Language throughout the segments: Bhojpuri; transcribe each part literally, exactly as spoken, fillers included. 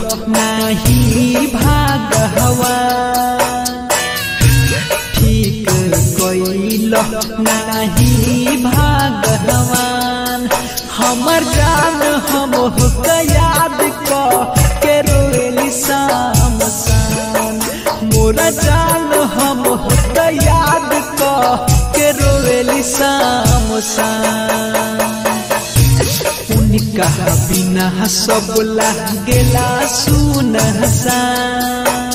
नाही भगवान ठीक कइल नाही भगवान हमर जान हम याद क के रोएली शाम शाम मोरा जान हम याद क के रोएली शाम शाम उनका बिना सब लागेला सुनसान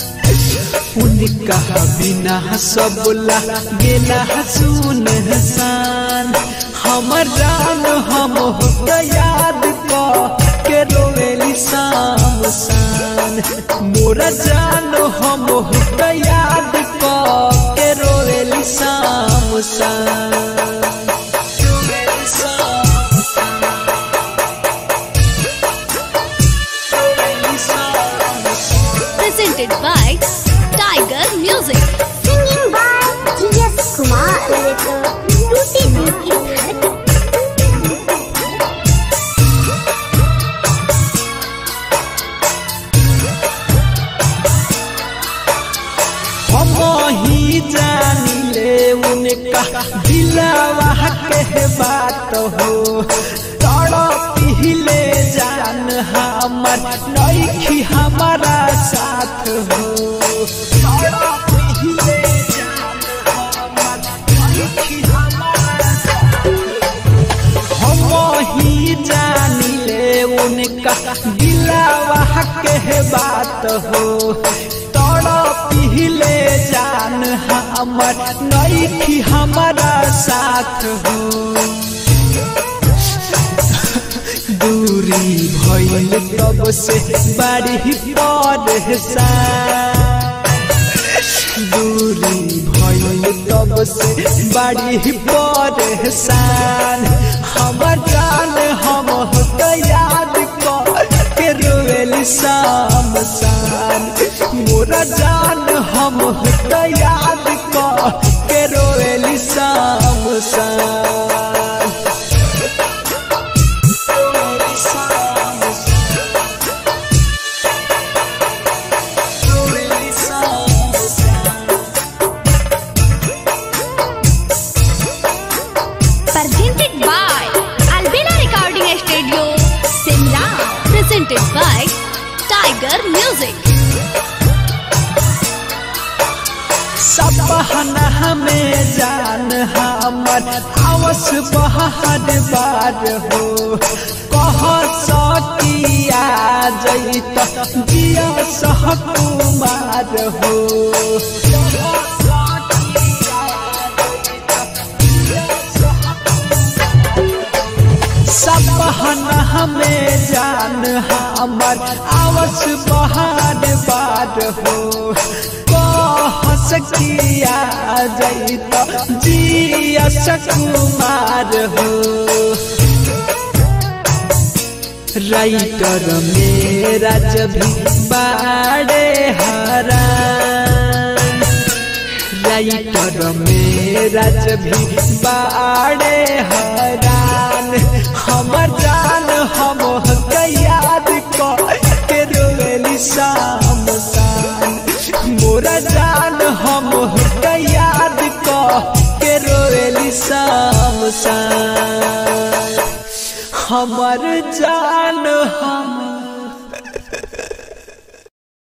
उनका बिना सब लागेला सुनसान हमर जान हम याद क के रोएली शाम शाम मोरा जान हम याद क के रोएली शाम शाम Presented by Tiger Music. Singing by G S Kumar with Tutti Frutti Dhadkan. हम ही जानिले उनका दिलवा के बात हो तड़पिले जान हमर नइखी हमारा साथ हो तड़पिले जान हमर नइखी हमारा साथ हम ही जानिले उनका दिलवा के बात हो तड़पिले जान हमर नइखी हमारा साथ हो दूरी भइल तब से बड़ी परेशान दूरी भइल तब से बड़ी परेशान हमर जान हम याद क के रोएली शाम शाम मोरा जान हम याद क के रोएली शाम शाम Presented by Albina Recording Studio, Simla. Presented by Tiger Music. सबहना हमें जान हमर आवस बहार बार हो कह सकिया जैत जिया सहकुमार हो सबहना हमें जान हमर आवस बहार बार हो सकिया जैत जिया सकुमार हो राइटर मेरा जभी बाड़े हरान राइटर मेरा जभी बाड़े हरान हमर जान हम याद क के रोएली शाम शाम मोरा जान हम याद क के रोएली शाम शाम हमर जान हम